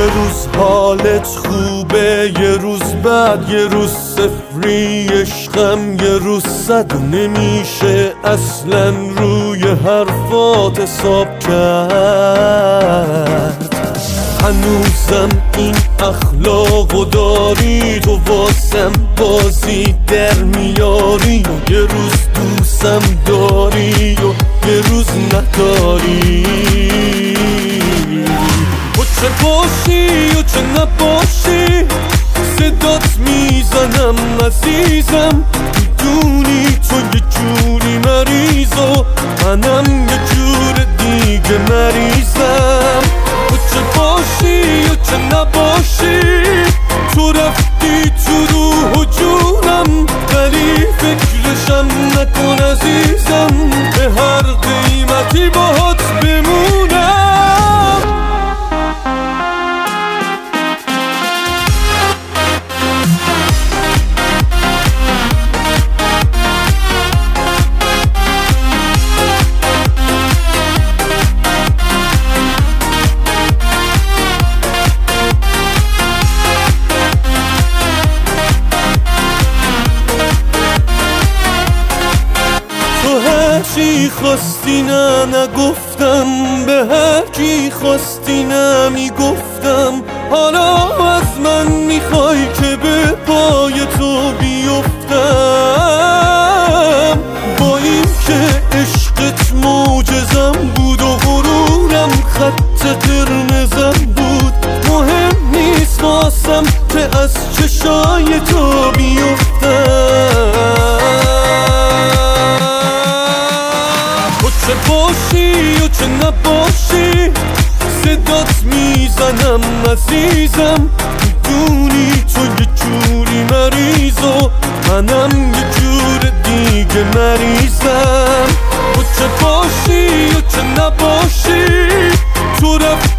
روز حالت خوبه، یه روز بعد، یه روز صفری. عشقم یه روز صد و نمیشه اصلا روی حرفات حساب کرد. هنوزم این اخلاقو داری، تو واسم بازی در میاری. و یه روز دوستم داری و یه روز نداری. و چه باشی و چه نباشی صدات میزنم عزیزم. میدونی تو یه جوری مریض و منم یه جور دیگه مریضم. و چه باشی و چه نباشی تو رفتی تو روح و جونم، ولی فکرشم نکن عزیزم، به هر قیمتی باهات بمونم. چی خواستی نه نگفتم، به هر کی خواستی نمیگفتم. حالا از من میخوای که به پای تو بیفتم. با این که عشقت معجزم بود و غرورم خط قرمزم بود، مهم نیست واسم که از چشای تو بیفتم. چه باشی و چه نباشی صدات میزنم عزیزم. میدونی تو یه جوری مریض و منم یه جور دیگه مریضم. و چه باشی و چه نباشی تو رفتی